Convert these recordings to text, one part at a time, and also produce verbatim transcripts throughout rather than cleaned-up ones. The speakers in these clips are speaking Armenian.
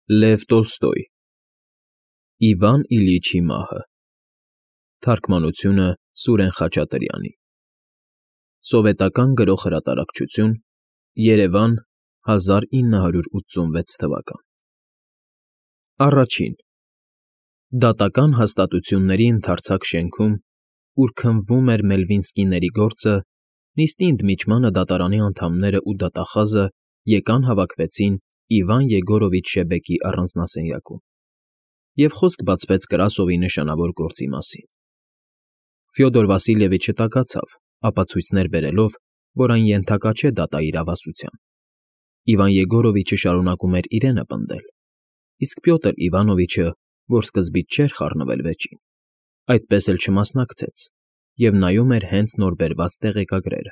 Լև Տոլստոյ Իվան Իլիչի մահը Թարգմանությունը Սուրեն Խաչատրյանի Սովետական Գրող Հրատարակչություն Երևան հազար ինը հարյուր ութսունվեց թվական Առաջին Դատական հաստատությունների ընդարձակ շենքում, ուր քննվում էր Մելվինսկիների գործը, նիստի ընդմիջմանը դատարանի անդամներն ու դատախազը եկան հավաքվեցին Իվան Եգորովիչ Շեբեկի առանձնասենյակում, և խոսք բացվեց Կրասովի նշանավոր գործի մասին։ Ֆյոդոր Վասիլևիչը տաքացավ, ապացույցներ բերելով, որ այն ենթակա չէ դատայի ասացության։ Իվան Եգորովիչը շարունակում էր իրենը պնդել, իսկ Պյոտր Իվանովիչը, որ սկզբից չէր խառնվել վեճին, այդպես էլ չմասնակցեց և նայում էր հենց նոր բերված տեղեկագրերը։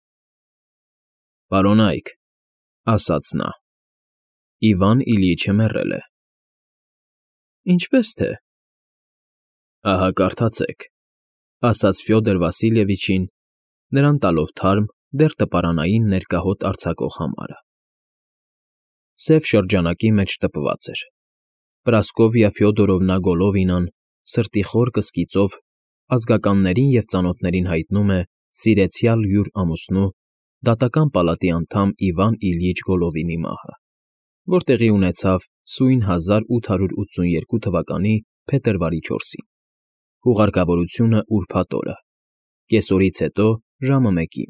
«Պարոն Այք,֊ ասաց նա,֊ Իվան Իլիչը մեռել է»։ «Ինչպե՞ս թե»։ «Ահա կարդացեք»,֊ ասաց Ֆյոդոր Վասիլևիչին, նրան տալով թարմ, դեռ տպարանային ներկա հոտ արձակող համարը։ Սև շրջանակի մեջ տպված էր. Պրասկովիա Ֆյոդորովնա Գոլովինան սրտի խոր կսկիծով ազգականներին և ծանոթներին հայտնում է սիրեցյալ յուր ամուսնու, դատական պալատի անդամ Իվան Իլյիչ Գոլովինի մահը, որ տեղի ունեցավ սույն հազար ութ հարյուր ութսունութ թվականի փետրվարի չորսին, հուղարկավորությունը ուրբաթ օրը, կեսօրից հետո ժամը մեկին։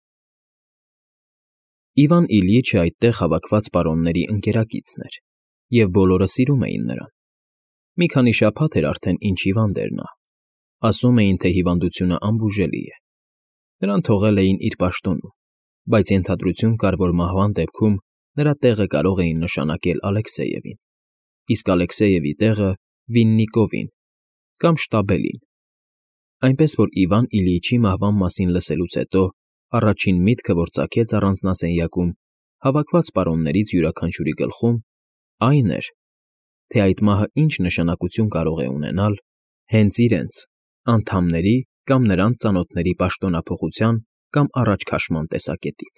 Իվան Իլյիչը այդտեղ հավաքված պարոնների ընկերակիցն էր, և բոլորը սիրում էին նրան։ Մի քանի շաբաթ էր արդեն ինչ հիվանդ էր նա, ասում էին, թե հիվանդությունը անբուժելի է։ Նրան թողել էին իր պաշտոնում, բայց ենթադրություն կար, որ մահվան դեպքում նրա տեղը կարող էին նշանակել Ալեքսեևին, իսկ Ալեքսեևի տեղը Վիննիկովին կամ Շտաբելին։ Այնպես որ Իվան Իլյիչի մահվան մասին լսելուց հետո առաջին միտքը, որ ծագեց առանձնասենյակում հավաքված պարոններից յուրաքանչյուրի գլխում, այն էր, թե այդ մահը ինչ նշանակություն կարող է ունենալ հենց իրենց՝ անդամների կամ նրանց ծանոթների պաշտոնափոխության կամ առաջքաշման տեսակետից։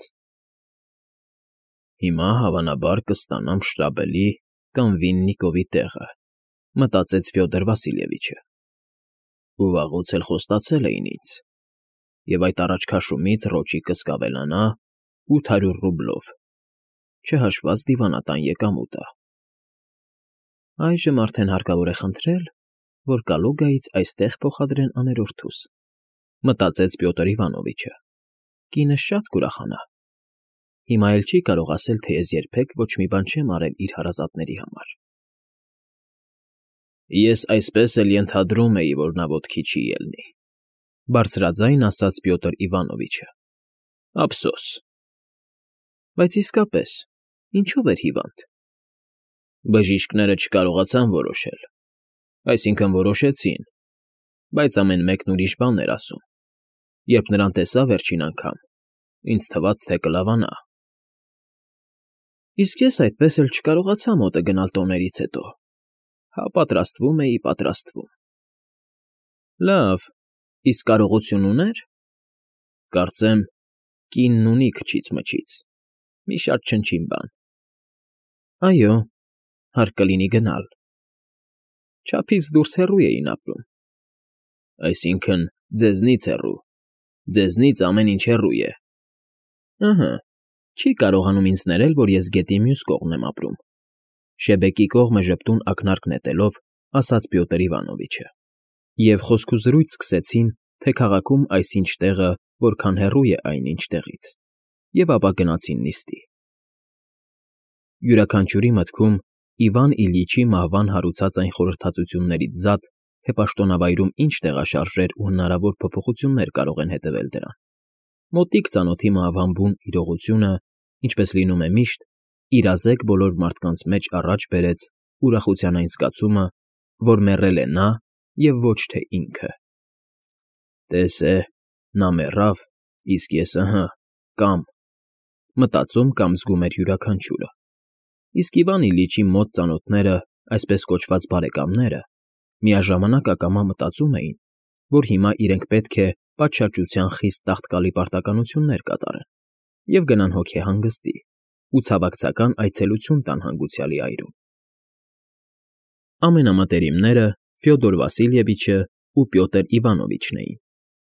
«Հիմա, հավանաբար, կստանամ Շտաբելի կամ Վիննիկովի տեղը», մտածեց Ֆյոդոր Վասիլևիչը։ «Ու վաղուց էլ խոստացել էին ինձ, և այդ առաջքաշումից ռոճիկս կավելանա ութ հարյուր ռուբլով, չհաշված դիվանատան եկամուտը։ Այժմ արդեն հարկավոր է խնդրել, որ Կալուգայից այստեղ փոխադրեն աներորդուս», մտածեց Պյոտր Իվանովիչը։ «Կինս շատ կուրախանա։ Հիմա էլ չի կարող ասել, թե ես երբեք ոչ մի բան չեմ արել իր հարազատների համար»։ «Ես այսպես էլ ենթադրում էի, որ նա ոտքի չի ելնի», բարձրաձայն ասաց Պյոտր Իվանովիչը։ «Ափսոս»։ «Բայց իսկապես, ինչո՞վ էր հիվանդ»։ «Բժիշկները չկարողացան որոշել, այսինքն՝ որոշեցին, բայց ամեն մեկն ուրիշ բան էր ասում։ Երբ նրան տեսա վերջին անգամ, ինձ թվաց, թե կլավանա»։ «Իսկ ես այդպես էլ չկարողացա մոտը գնալ տոներից հետո, հա պատրաստվում էի, պատրաստվում»։ «Լավ, իսկ կարողություն ունե՞ր»։ «Կարծեմ, կինն ունի քչից֊մչից, մի շատ չնչին բան»։ «Այո, հարկ կլինի գնալ»։ «Չափից դուրս հեռու էին ապրում»։ «Այսինքն՝ ձեզնից հեռու, ձեզնից ամեն ինչ հեռու է»։ «Ըհը, չի կարողանում ինձ ներել, որ ես գետի մյուս կողմն եմ ապրում», Շեբեկի կողմը ժպտուն ակնարկ նետելով, ասաց Պյոտր Իվանովիչը, և խոսքուզրույց սկսեցին, թե քաղաքում այսինչ տեղը որքան հեռու է այնինչ տեղից, և ապա գնացին նիստի։ Յուրաքանչյուրի մտքում Իվան Իլյիչի մահվան հարուցած այն խորհրդածություններից զատ, թե պաշտոնավայրում ինչ տեղաշարժեր ու հնարավոր փոփոխություններ կարող են հետևել դրան։ Մոտիկ ծանոթի մահվան բուն իրողությունը, ինչպես լինում է միշտ, իրազեկ բոլոր մարդկանց մեջ առաջ բերեց ուրախության այն զգացումը, որ մեռել է նա և ոչ թե ինքը։ «Տես է, նա մեռավ, իսկ ես՝ ըհը, կամ», մտածում կամ զգում էր յուրաքանչյուրը։ Իսկ Իվան Իլյիչի մոտ ծանոթները, այսպես կոչված բարեկամները, միաժամանակ ակամա մտածում էին, որ հիմա իրենք պետք է պատշաճության խիստ տաղտկալի պարտականություններ կատարեն և գնան հոգեհանգստի ու ցավակցական այցելություն տան հանգուցյալի այրում։ Ամենամտերիմները Ֆյոդոր Վասիլևիչը ու Պյոտր Իվանովիչն էին։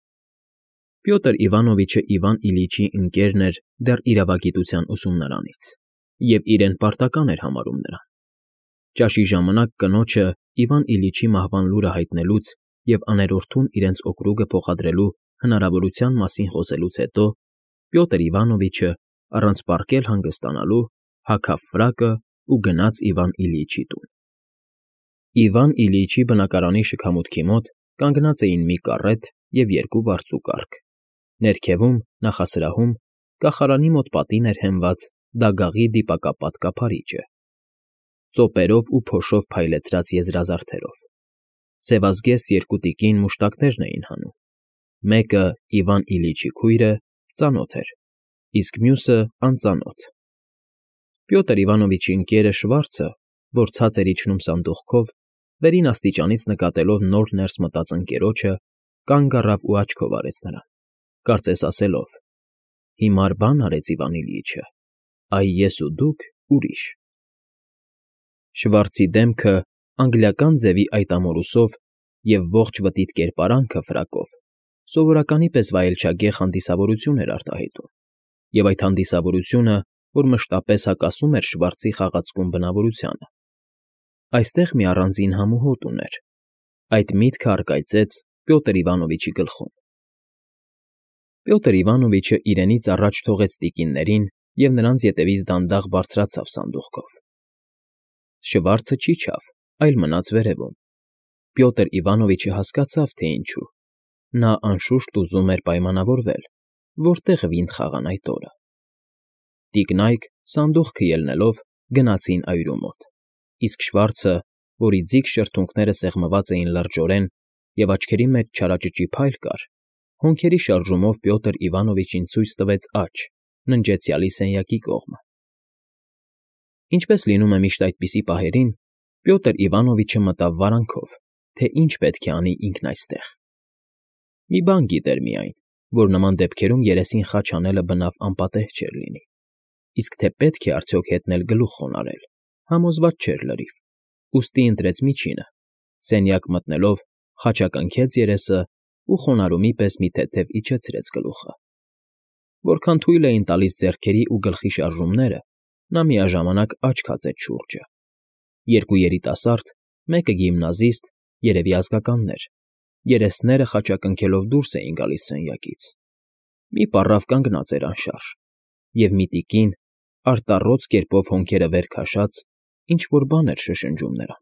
Պյոտր Իվանովիչը Իվան Իլիչի ընկերն էր դեռ իրավագիտության ուսումնարանից և իրեն պարտական էր համարում նրան։ Ճաշի ժամանակ կնոջը Իվան Իլիչի մահվան լուրը հայտնելուց և աներորդուն իրենց օկրուգը փոխադրելու հնարավորության մասին խոսելուց հետո Պյոտր Իվանովիչը առանց պառկել հանգստանալու հագավ ֆրակն ու գնաց Իվան Իլիչի տուն։ Իվան Իլիչի բնակարանի շքամուտքի մոտ կանգնած էին մի կառետ և երկու վարձուկառք, ներքևում, նախասրահում, կախարանի մոտ պատին էր հենված դագաղի դիպակապատ կափարիչը, ծոպերով ու փոշով փայլեցրած եզրազարդերով։ Սևազգեստ երկու տիկին մուշտակներն էին հանում, մեկը՝ Իվան Իլիչի քույրը, ծանոթ էր, իսկ մյուսը՝ անծանոթ։ Պյոտր Իվանովիչի ընկերը Շվարցը, որ ցած էր իջնում սանդուղքով, վերին աստիճանից նկատելով նոր ներս մտած ընկերոջը, կանգ առավ ու աչքով արեց նրան, կարծես ասելով. «Հիմար բան արեց Իվան Իլիչը, այ ես ու դուք ուրիշ»։ Շվարցի դեմքը անգլիական ձևի այտամորուսով և ողջ վտիտ կերպարանքը ֆրակով սովորականի պես վայելչագեղ հանդիսավորություն էր արտահայտում, և այդ հանդիսավորությունը, որ մշտապես հակասում էր Շվարցի խաղացկուն բնավորությանը։ Այստեղ մի առանձին համ ու հոտ ուներ։ Այդ միտքը առկայծեց Պյոտր Իվանովիչի գլխում։ Պյոտր Իվանովիչը իրենից առաջ թողեց տիկիններին և նրանց ետևից դանդաղ բարձրացավ սանդուղքով։ Շվարցը չիջավ, այլ մնաց վերևում։ Պյոտր Իվանովիչը հասկացավ, թե ինչու։ Նա անշուշտ ուզում էր պայմանավորվել, որտեղ վինդ խաղան այդ օրը։ Տիկնայք, սանդուղքը ելնելով, գնացին այրու մոտ, իսկ Շվարցը, որի ձիգ շրթունքները սեղմված էին լրջորեն և աչքերի մեջ չարաճճի փայլ կար, հոնքերի շարժումով Պյոտր Իվանովիչին ցույց տվեց աջ, ննջեցյալի սենյակի կողմը։ Ինչպես լինում է միշտ այդպիսի պահերին, Պյոտր Իվանովիչը մտավ վարանքով, թե ինչ պետք է անի ինքն այստեղ։ Մի բան գիտեր միայն, որ նման դեպքերում երեսին խաչ անելը բնավ անպատեհ չէր լինի, իսկ թե պետք է արդյոք հետնել գլուխ խոնարհել, համոզված չէր լրիվ, ուստի ընտրեց միջինը, սենյակ մտնելով խաչակնքեց երեսն ու խոնարհումի պես մի թեթև իջեցրեց գլուխը։ Որքան թույլ էին տալիս ձեռքերի ու գլխի շարժումները, նա միաժամանակ աչք հացեց շուրջը։ Երկու երիտասարդ, մեկը գիմնազիստ, երևի ազգականներ, երեսները խաչակնքելով դուրս էին գալիս սենյակից։ Մի պառավ կանգնած էր անշարժ, և մի տիկին, արտառոց կերպով հոնքերը վեր քաշած, ինչ֊որ բան էր շշնջում նրան։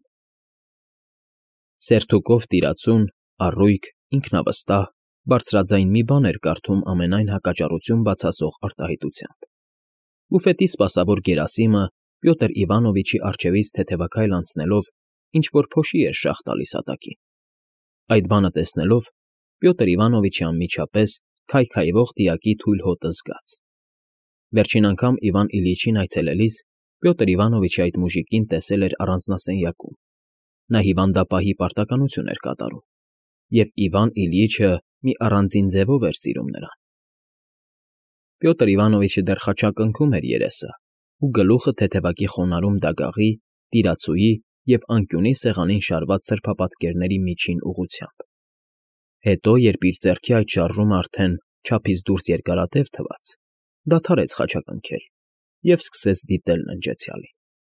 Սերթուկով տիրացուն, առույգ, ինքնավստահ, բարձրաձայն մի բան էր կարդում ամենայն հակաճառություն բացասող արտահայտությամբ։ Բուֆետի սպասավոր Գերասիմը Պյոտր Իվանովիչի առջևից թեթևաքայլ անցնելով ինչ֊որ փոշի էր շաղ տալիս հատակին։ Այդ բանը տեսնելով Պյոտր Իվանովիչը անմիջապես քայքայվող դիակի թույլ հոտը զգաց։ Վերջին անգամ Իվան Իլիչին այցելելիս Պյոտր Իվանովիչը այդ մուժիկին տեսել էր առանձնասենյակում։ Նա հիվանդապահի պարտականություն էր կատարում, և Իվան Իլիչը մի առանձին ձևով էր սիրում նրան։ Պյոտր Իվանովիչը դեռ խաչակնքում էր երեսը ու գլուխը թեթևակի խոնարհում դագաղի, տիրացուի և անկյունի սեղանին շարված սրբապատկերների միջին ուղղությամբ։ Հետո, երբ իր ձեռքի այդ շարժումն արդեն չափից դուրս երկարատև թվաց, դադարեց խաչակնքել և սկսեց դիտել ննջեցյալին։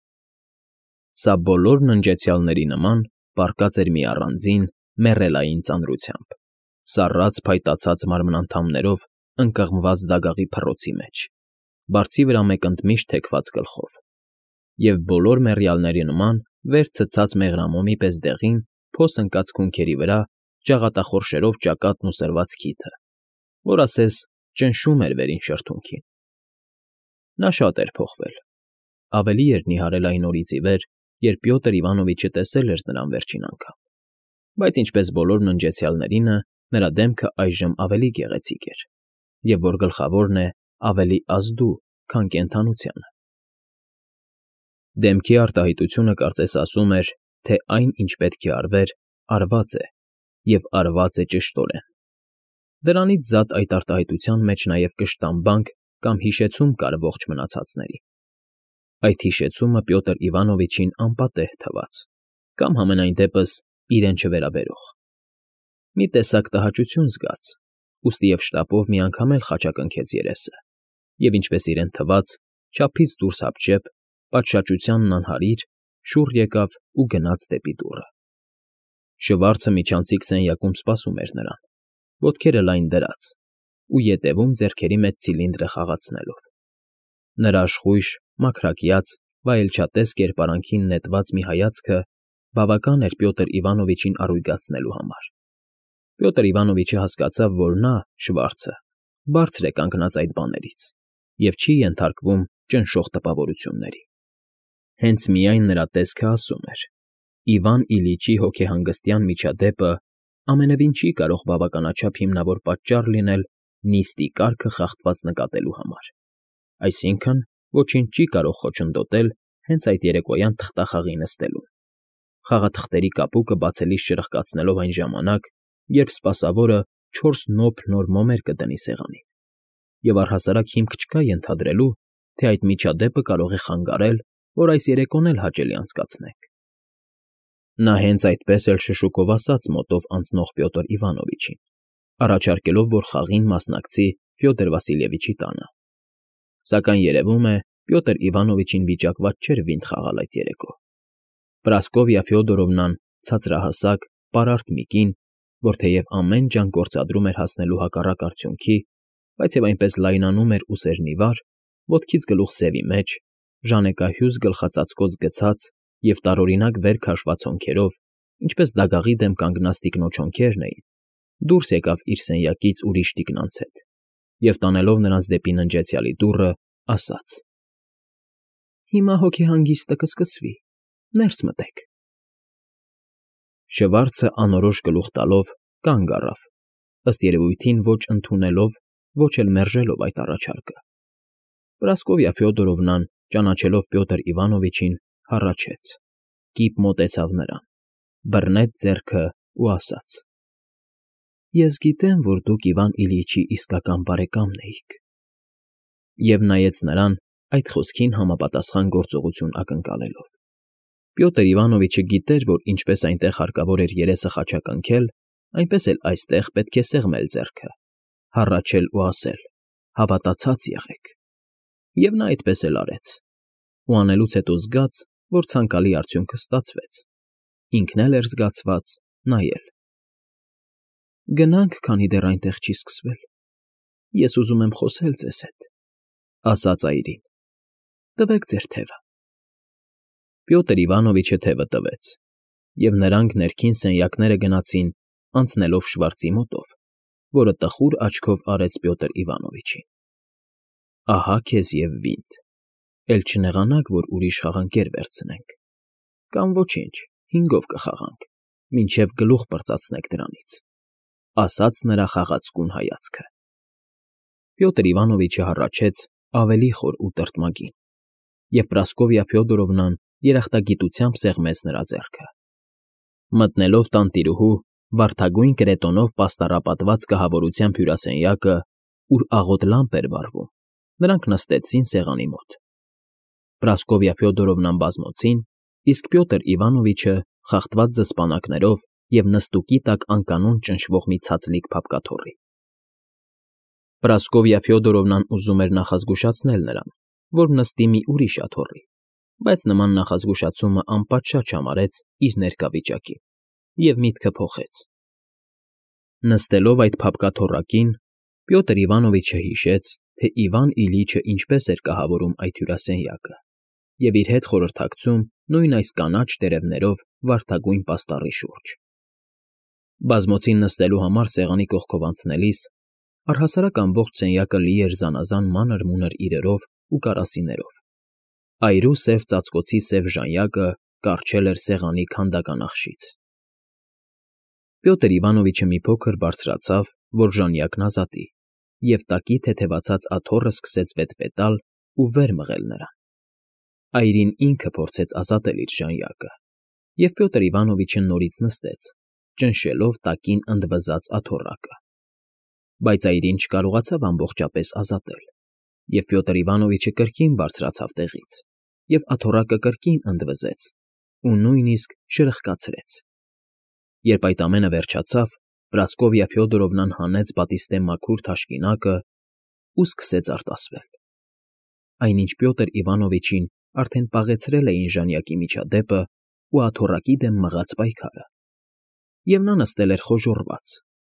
Սա բոլոր ննջեցյալների նման պառկած էր մի առանձին, մեռելային ծանրությամբ, սառած փայտացած մարմնանդամներով ընկղմված դագաղի փռոցի մեջ, բարձի վրա մեկընդմիշտ թեքված գլխով, և բոլոր մեռյալների նման վեր ցցած մեղրամոմի պես դեղին, փոս ընկած քունքերի վրա ջաղատախորշերով ճակատն ու սրված քիթը, որ ասես ճնշում էր վերին շրթունքին։ Նա շատ էր փոխվել, ավելի էր նիհարել այն օրից ի վեր, երբ Պյոտր Իվանովիչը տեսել էր նրան վերջին անգամ, բայց ինչպես բոլոր ննջեցյալներինը, նրա դեմքը այժմ ավելի գեղեցիկ էր, և որ գլխավորն է, ավելի ազդու, քան կենդանությանը։ Դեմքի արտահայտությունը կարծես ասում էր, թե այն, ինչ պետք է արվեր, արված է, և արված է ճշտորեն։ Դրանից զատ այդ արտահայտության մեջ նաև կշտամբանք կամ հիշեցում կար ողջ մնացածների։ Այդ հիշեցումը Պյոտր Իվանովիչին անպատեհ թվաց։ կամ համենայն դեպս իրեն չվերաբերող։ Մի տեսակ տհաճություն զգաց, ուստի և շտապով մի անգամ էլ խաչակնքեց երեսը, և ինչպես իրեն թվաց, չափից դուրս հապճեպ, պատշաճությանն անհարիր, շուռ եկավ ու գնաց դեպի դուռը։ Շվարցը միջանցիկ սենյակում սպասում էր նրան, ոտքերը լայն դրած ու ետևում ձեռքերի մեջ ցիլինդրը խաղացնելով։ Նրա աշխույժ, մաքրակյաց, վայելչատես կերպարանքին նետված մի հայացքը բավական էր Պյոտր Իվանովիչին առույգացնելու համար։ Պյոտր Իվանովիչը հասկացավ, որ նա, Շվարցը, բարձր է կանգնած այդ բաներից և չի ենթարկվում ճնշող տպավորությունների։ Հենց միայն նրա տեսքը ասում էր. Իվան Իլիչի հոգեհանգստյան միջադեպը ամենևին չի կարող բավականաչափ հիմնավոր պատճառ լինել նիստի կարգը խախտված նկատելու համար, այսինքն՝ ոչինչ չի կարող խոչընդոտել հենց այդ երեկոյան թղթախաղի նստելուն, խաղաթղթերի կապուկը բացելիս չրպկացնելով այն ժամանակ, երբ սպասավորը չորս նոփ նոր մոմեր կդնի սեղանին, և առհասարակ հիմք չկա ենթադրելու, թե այդ միջադեպը կարող է խանգարել, որ այս երեկոն էլ հաճելի անցկացնենք։ Նա հենց այդպես էլ շշուկով ասաց մոտով անցնող Պյոտր Իվանովիչին, առաջարկելով, որ խաղին մասնակցի Ֆյոդոր Վասիլևիչի տանը։ Սակայն երևում է, Պյոտր Իվանովիչին վիճակված չէր վինտ խաղալ այդ երեկո։ Պրասկովիա Ֆյոդորովնան ցածրահասակ, պարարտ մի կին, որ թեև ամեն ջանք գործադրում էր հասնելու հակառակ արդյունքի, բայց և այնպես լայնանում էր ուսերն ի վար, ոտքից գլուխ սևի մեջ, ժանեկահյուզ գլխածածկոց գցած և տարօրինակ վեր քաշված հոնքերով, ինչպես դագաղի դեմ կանգնած տիկնոջ հոնքերն էին, դուրս եկավ իր սենյակից ուրիշ տիկնանց հետ և, տանելով նրանց դեպի ննջեցյալի դուռը, ասաց. «Հիմա հոգեհանգիստը կսկսվի, ներս մտեք»։ Շվարցը անորոշ գլուխ տալով կանգ առավ, ըստ երևույթին ոչ ընդունելով, ոչ էլ մերժելով այդ առաջարկը։ Պրասկովիա Ֆյոդորովնան, ճանաչելով Պյոտր Իվանովիչին, հառաչեց, կիպ մոտեցավ նրան, բռնեց ձեռքը ու ասաց. «Ես գիտեմ, որ դուք Իվան Իլիչի իսկական բարեկամն էիք», և նայեց նրան, այդ խոսքին համապատասխան գործողություն ակնկալելով։ Պյոտր Իվանովիչը գիտեր, որ ինչպես այնտեղ հարկավոր էր երեսը խաչակնքել, այնպես էլ այստեղ պետք է սեղմել ձեռքը, հառաչել ու ասել. «Հավատացած եղեք»։ Եվ նա այդպես էլ արեց, ու անելուց հետո զգաց, որ ցանկալի արդյունքը ստացվեց, ինքն էլ էր զգացված, նա էլ։ «Գնանք, քանի դեռ այնտեղ չի սկսվել, ես ուզում եմ խոսել ձեզ հետ», ֊ ասաց այրին։ «Տվեք ձեր թևը»։ Պյոտր Իվանովիչը թևը տվեց, և նրանք ներքին սենյակները գնացին, անցնելով Շվարցի մոտով, որը տխուր աչքով արեց Պյոտր Իվանովիչին։ «Ահա քեզ և վինտ, էլ չնեղանաք, որ ուրիշ խաղանկեր վերցնենք, կամ ոչինչ, հինգով կխաղանք, մինչև գլուխ պրծացնեք դրանից», ֊ ասաց նրա խաղացկուն հայացքը։ Պյոտր Իվանովիչը հառաչեց ավելի խոր ու տրտմագին, և Պրասկովիա Ֆյոդորովնան երախտագիտությամբ սեղմեց նրա ձեռքը։ Մտնելով տանտիրուհու, վարդագույն կրետոնով պաստառապատված կահավորությամբ հյուրասենյակը, ուր աղոտ լամպ էր վառվում, նրանք նստեցին սեղանի մոտ։ Պրասկովիա Ֆյոդորովնան բազմոցին, իսկ Պյոտր Իվանովիչը խախտված զսպանակներով և նստուկի տակ անկանոն ճնշվող մի ցածլիկ փափկաթոռի։ Պրասկովիա Ֆյոդորովնան ուզում էր նախազգուշացնել նրան, որ նստի մի ուրիշ աթոռի, բայց նման նախազգուշացումը անպատշաճ համարեց իր ներկա վիճակին և միտքը փոխեց։ Նստելով այդ փափկաթոռակին, Պյոտր Իվանովիչը հիշեց, թե Իվան Իլիչը ինչպես էր կահավորում այդ հյուրասենյակը, և իր հետ խորհրդակցում նույն այս կանաչ տերևներով վարդագույն պաստառի շուրջ։ Բազմոցին նստելու համար սեղանի կողքով անցնելիս առհասարակ ամբողջ սենյակը լի էր զանազան մանր֊մունր իրերով ու կարասիներով։ Այրու սև ծածկոցի սև ժանյակը կառչել էր սեղանի քանդական ախշից։ Պյոտր Իվանովիչը մի փոքր բարձրացավ, որ ժանյակն ազատի, և տակի թեթևացած աթոռը սկսեց վետվետալ ու վեր մղել նրան։ Այրին ինքը փորձեց ազատել իր ժանյակը, և Պյոտր Իվանովիչը նորից նստեց, ճնշելով տակին ընդվզած աթոռակը։ Բայց այրին չկարողացավ ամբողջապես ազատել, և Պյոտր Իվանովիչը կրկին բարձրացավ տեղից, և աթոռակը կրկին ընդվզեց, ու նույնիսկ շրխկացրեց։ Երբ այդ ամենը վերջացավ, Պրասկովիա Ֆյոդորովնան հանեց պատիստե մաքուր թաշկինակը ու սկսեց արտասվել։ Այնինչ Պյոտր Իվանովիչին արդեն պաղեցրել էին ժանյակի միջադեպը ու աթոռակի դեմ մղած պայքարը, և նա նստել էր խոժոռված։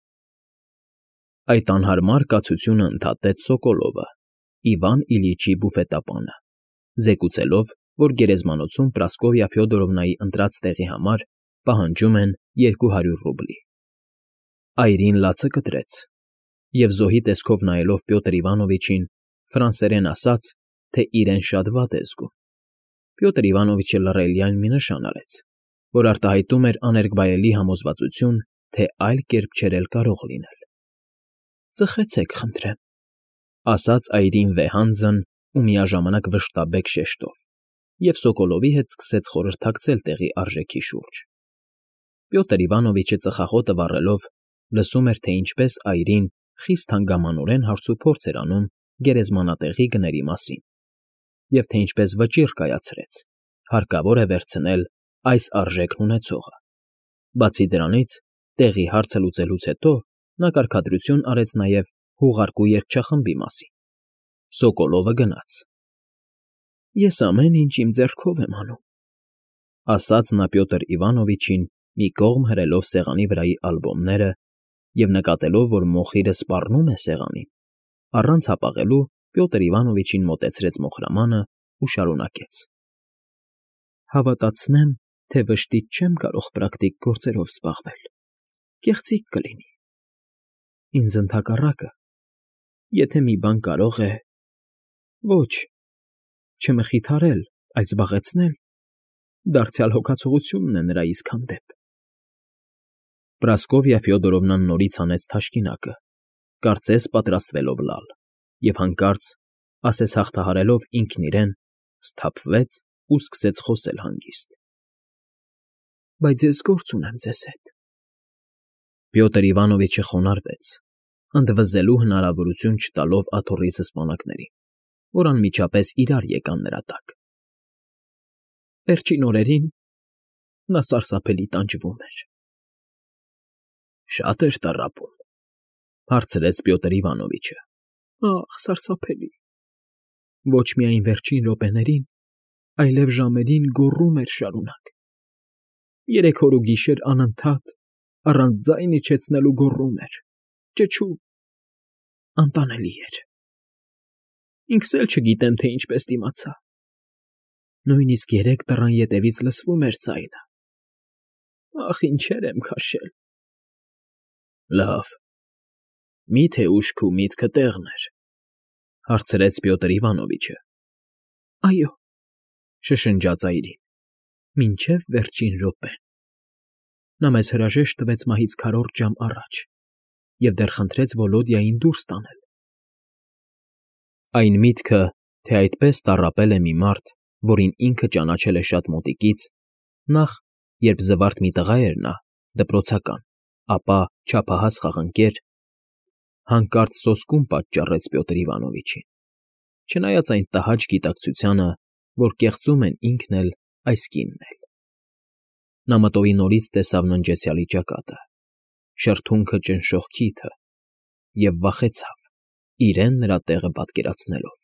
Այդ անհարմար կացությունը ընդհատեց Սոկոլովը, Իվան Իլյիչի բուֆետապանը, զեկուցելով, որ գերեզմանոցում Պրասկովիա Ֆյոդորովնայի ընտրած տեղի համար պահանջում են երկու հարյուր ռուբլի։ Այրին լացը կտրեց, և զոհի տեսքով նայելով Պյոտր Իվանովիչին, ֆրանսերեն ասաց, թե իրեն շատ վատ է զգում։ Պյոտր Իվանովիչը լռելյան մի նշան արեց, որ արտահայտում էր աներկբայելի համոզվածություն, թե այլ կերպ չէր էլ կարող լինել։ «Ծխեցեք, խնդրեմ», ասաց այրին վեհանձն ու միաժամանակ վշտաբեկ շեշտով, և Սոկոլովի հետ սկսեց խորհրդակցել տեղի արժեքի շուրջ։ Պյոտր Իվանովիչը ծխախոտը վառելով լսում էր, թե ինչպես այրին խիստ հանգամանորեն հարցուփորձ էր անում գերեզմանատեղի գների մասին, և թե ինչպես վճիռ կայացրեց, հարկավոր է վերցնել այս արժեքն ունեցողը։ Բացի դրանից, տեղի հարցը լուծելուց հետո նա կարգադրություն արեց նաև հուղարկու երգչախմբի մասին։ Սոկոլովը գնաց։ «Ես ամեն ինչ իմ ձեռքով եմ անում», ասաց նա Պյոտր Իվանովիչին, մի կողմ հրելով սեղանի վրայի ալբոմները և նկատելով, որ մոխիրը սպառնում է սեղանին, առանց հապաղելու Պյոտր Իվանովիչին մոտեցրեց մոխրամանը ու շարունակեց. «Հավատացնեմ, թե վշտից չեմ կարող պրակտիկ գործերով զբաղվել, կեղծիք կլինի։ Ինձ ընդհակառակը, եթե մի բան կարող է… ոչ չմխիթարել, այլ զբաղեցնել, դարձյալ հոգացողությունն է նրա իսկ հանդեպ»։ Պրասկովիա Ֆյոդորովնան նորից հանեց թաշկինակը, կարծես պատրաստվելով լալ, և հանկարծ, ասես հաղթահարելով ինքն իրեն, սթափվեց ու սկսեց խոսել հանգիստ. «Բայց ես գործ ունեմ ձեզ հետ»։ Պյոտր Իվանովիչը խոնարհվեց, ընդվզելու հնարավորություն չտալով աթոռի զսպանակներին, որ անմիջապես իրար եկան նրա տակ։ «Վերջին օրերին նա սարսափելի տանջվում էր»։ «Շա՞տ էր տառապում», հարցրեց Պյոտր Իվանովիչը։ «Ախ, սարսափելի… Ոչ միայն վերջին րոպեներին, այլև ժամերին գոռում էր շարունակ։ Երեք օր ու գիշեր անընդհատ, առանց ձայն իջեցնելու գոռում էր, ճչում… անտանելի էր… Ինքս էլ չգիտեմ, թե ինչպես դիմացա… Նույնիսկ երեկ դռան ետևից լսվում էր ձայնը… Ախ, ինչեր եմ քաշել»։ «Լավ, մի՞թե ուշք ու միտքը տեղն էր», հարցրեց Պյոտր Իվանովիչը։ «Այո», շշնջաց այրին, «մինչև վերջին րոպեն… Նա մեզ հրաժեշտ տվեց մահից քառորդ ժամ առաջ և դեռ խնդրեց Վոլոդյային դուրս տանել»։ Այն միտքը, թե այդպես տառապել է մի մարդ, որին ինքը ճանաչել է շատ մոտիկից, նախ, երբ զվարթ մի տղա էր նա, դպրոցական, ապա չափահաս խաղընկեր, հանկարծ սոսկում պատճառեց Պյոտր Իվանովիչին, չնայած այն տհաճ գիտակցությանը, որ կեղծում են ինքն էլ, այս կինն էլ։ Նա մտովի նորից տեսավ ննջեցյալի ճակատը, շրթունքը ճնշող քիթը և վախեցավ, իրեն նրա տեղը պատկերացնելով։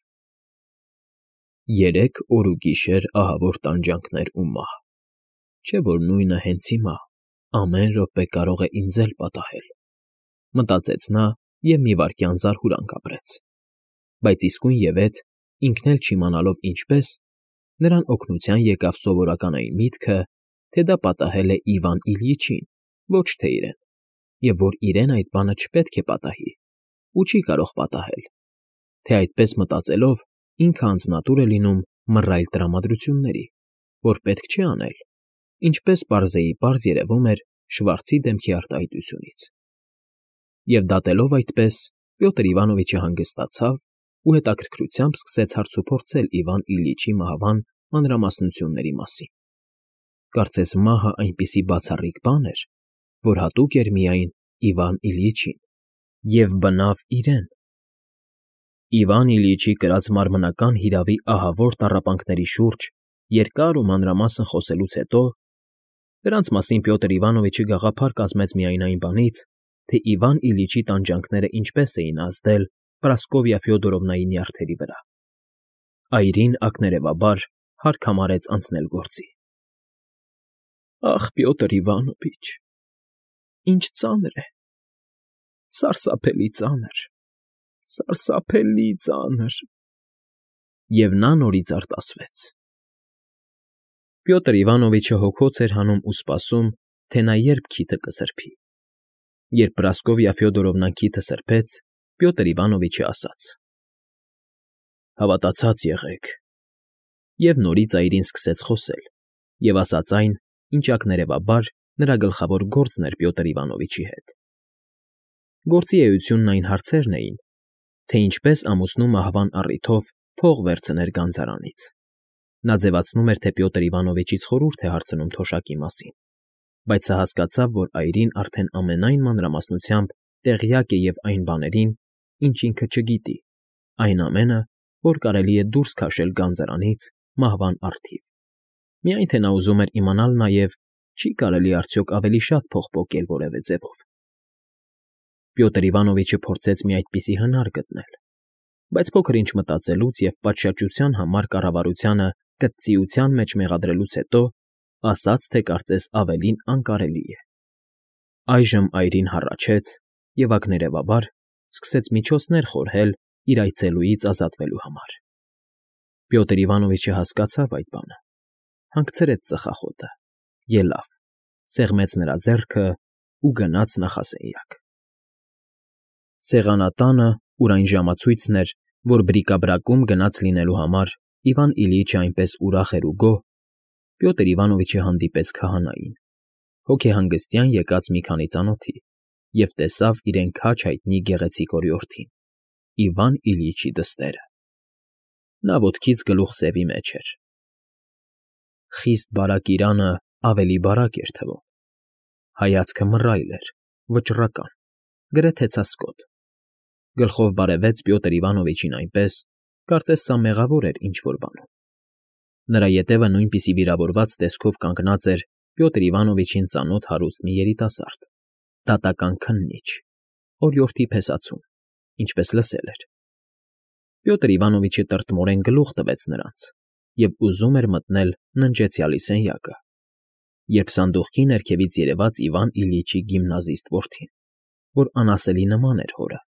Երեք օր ու գիշեր ահավոր տանջանքներ ու մահ… Չէ՞ որ նույնը հենց հիմա, ամեն րոպե կարող է ինձ էլ պատահել, մտածեց նա և մի վայրկյան զարհուրանք ապրեց, բայց իսկույնևեթ, ինքն էլ չիմանալով ինչպես, նրան օգնության եկավ սովորական այն միտքը, թե դա պատահել է Իվան Իլյիչին, ոչ թե իրեն, և որ իրեն այդ բանը չպետք է պատահի ու չի կարող պատահել, թե այդպես մտածելով ինքը անձնատուր է լինում մռայլ տրամադրությունների, որ պետք չէ անել, ինչպես պարզեիպարզ երևում էր Շվարցի դեմքի արտահայտությունից։ Եվ դատելով այդպես, Պյոտր Իվանովիչը հանգստացավ ու հետաքրքրությամբ սկսեց հարցուփորձել Իվան Իլյիչի մահվան մանրամասնությունների մասին։ Կարծես մահը այնպիսի բացառիկ բան էր, որ հատուկ էր միայն Իվան Իլյիչին և բնավ իրեն։ Իվան Իլյիչի կրած մարմնական հիրավի ահավոր տառապանքների շուրջ Երկար ու մանրամասն խոսելուց հետո դրանց մասին Պյոտր Իվանովիչը գաղափար կազմեց միայն այն բանից, թե Իվան Իլիչի տանջանքները ինչպես էին ազդել Պրասկովիա Ֆյոդորովնայի նյարդերի վրա։ Այրին ակներևաբար հարկ համարեց անցնել գործի։ Ախ, Պյոտր Իվանովիչ, ինչ ծանր է, սարսափելի ծանր, սարսափելի ծանր… Եվ նա նորից արտասվեց։ Պյոտր Իվանովիչը հոգոց էր հանում ու սպասում, թե նա երբ քիթը կսրբի։ Երբ Պրասկովիա Ֆյոդորովնան քիթը սրբեց, Պյոտր Իվանովիչը ասաց. Հավատացած եղեք… Եվ նորից այրին սկսեց խոսել, և ասաց այն, ինչ ակներևաբար նրա գլխավոր գործն էր Պյոտր Իվանովիչի հետ։ Գործի էությունն այն հարցերն էին, թե ինչպես ամուսնու մահվան առիթով փող վերցներ գանձարանից։ Նա ձևացնում էր, թե Պյոտր Իվանովիչից խորհուրդ է հարցնում թոշակի մասին, բայց սա հասկացավ, որ այրին արդեն ամենայն մանրամասնությամբ տեղյակ է և այն բաներին, ինչ ինքը չգիտի, այն ամենը, որ կարելի է դուրս քաշել գանձարանից մահվան առթիվ։ Միայն թե նա ուզում էր իմանալ նաև, չի կարելի արդյոք ավելի շատ փող պոկել որևէ ձևով։ Պյոտր Իվանովիչը փորձեց մի այդպիսի հնար գտնել, բայց փոքր-ինչ մտածելուց և պատշաճության համար կառավարությանը կտծիության մեջ մեղադրելուց հետո ասաց, թե կարծես ավելին անկարելի է։ Այժմ այրին հառաչեց և ակներևաբար սկսեց միջոցներ խորհել իր այցելուից ազատվելու համար։ Պյոտր Իվանովիչը հասկացավ այդ բանը, հանգցրեց ծխախոտը, ելավ, սեղմեց նրա ձեռքը ու գնաց նախասենյակ։ Սեղանատանը, ուր այն ժամացույցն էր, որ բրիկաբրակում գնաց լինելու համար Իվան Իլիչը այնպես ուրախ էր ու գոհ, Պյոտր Իվանովիչը հանդիպեց քահանային, հոգեհանգստյան եկած մի քանի ծանոթի, և տեսավ իրեն քաջ հայտնի գեղեցիկ օրիորդին՝ Իվան Իլիչի դստերը։ Նա ոտքից գլուխ սևի մեջ էր։ Խիստ բարակ իրանը ավելի բարակ էր թվում, հայացքը մռայլ էր, վճռական, գրեթե ցասկոտ։ Գլխով բարևեց Պյոտր Իվանովիչին այնպես, կարծես սա մեղավոր էր ինչ֊որ բանում։ Նրա ետևը նույնպիսի վիրավորված տեսքով կանգնած էր Պյոտր Իվանովիչին ծանոթ հարուստ մի երիտասարդ, դատական քննիչ, օրիորդի փեսացուն, ինչպես լսել էր։ Պյոտր Իվանովիչը տրտմորեն գլուխ տվեց նրանց և ուզում էր մտնել ննջեցյալի սենյակը, երբ սանդուղքի ներքևից երևաց Իվան Իլիչի գիմնազիստ որդին, որ անասելի նման էր հորը։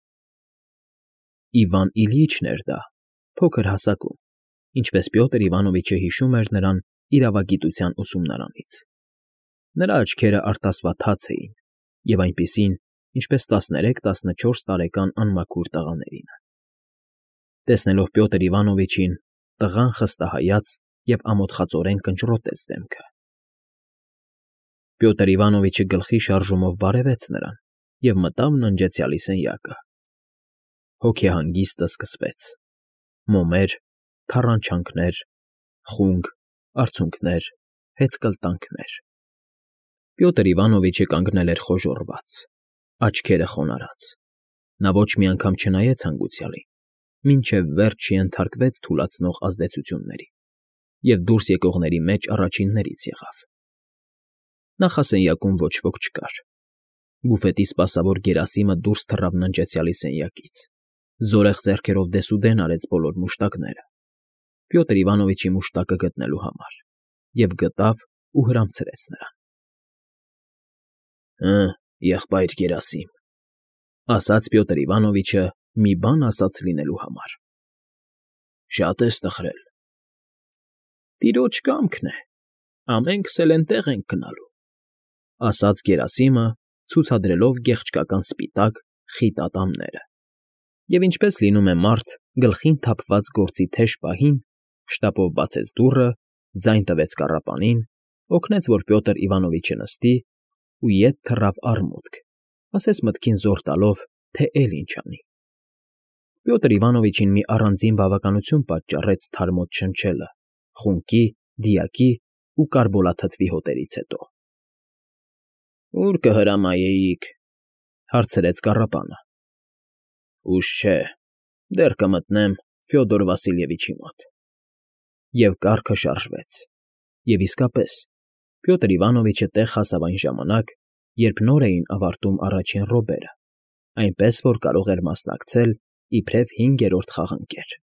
Իվան Իլիչն էր դա, փոքր հասակում, ինչպես Պյոտր Իվանովիչը հիշում էր նրան իրավագիտության ուսումնարանից։ Նրա աչքերը արտասվաթած էին և այնպիսին, ինչպես տասներեք֊տասնչորս տարեկան անմաքուր տղաներինը։ Տեսնելով Պյոտր Իվանովիչին, տղան խստահայաց և ամոթխածորեն կնճռոտեց դեմքը։ Պյոտր Իվանովիչը գլխի շարժումով բարևեց նրան և մտավ ննջեցյալի սենյակը։ Հոգեհանգիստը սկսվեց. մոմեր, թառանչանքներ, խունկ, արցունքներ, հեծկլտանքներ։ Պյոտր Իվանովիչը կանգնել էր խոժոռված, աչքերը խոնարհած։ Նա ոչ մի անգամ չնայեց հանգուցյալին, մինչև վերջ չենթարկվեց թուլացնող ազդեցությունների և դուրս եկողների մեջ առաջիններից եղավ։ Նախասենյակում ոչ ոք չկար։ Բուֆետի սպասավոր Գերասիմը դուրս թռավ ննջեցյալի սենյակից, զորեղ ձեռքերով դեսուդեն արեց բոլոր մուշտակները, Պյոտր Իվանովիչի մուշտակը գտնելու համար, և գտավ ու հրամցրեց նրան։ ֊ Հը, եղբայր Գերասիմ,֊ ասաց Պյոտր Իվանովիչը մի բան ասած լինելու համար,֊ շատ ես տխրել։ ֊ Տիրոջ կամքն է, ամենքս էլ էնտեղ ենք գնալու,֊ ասաց Գերասիմը, ցուցադրելով գեղչկական սպիտակ, խիտ ատամները, և ինչպես լինում է մարդ գլխին թափված գործի թեժ պահին, շտապով բացեց դուռը, ձայն տվեց կառապանին, օգնեց, որ Պյոտր Իվանովիչը նստի ու ետ թռավ արմուտք, ասես մտքին զոր տալով, թե էլի ինչ անի։ Պյոտր Իվանովիչին մի առանձին բավականություն պատճառեց թարմոտ շնչելը, խունկի, դիակի ու կարբոլաթթվի հոտերից հետո։ ֊ Ո՞ւր կհրամայեիք,֊ հարցրեց կառապանը։ ֊ Ուշ չէ, դեռ կմտնեմ Ֆյոդոր Վասիլևիչի մոտ։ Եվ կառքը շարժվեց։ Եվ իսկապես, Պյոտր Իվանովիչը տեղ հասավ այն ժամանակ, երբ նոր էին ավարտում առաջին րոպեները, այնպես որ կարող էր մասնակցել իբրև հինգերորդ խաղանկեր։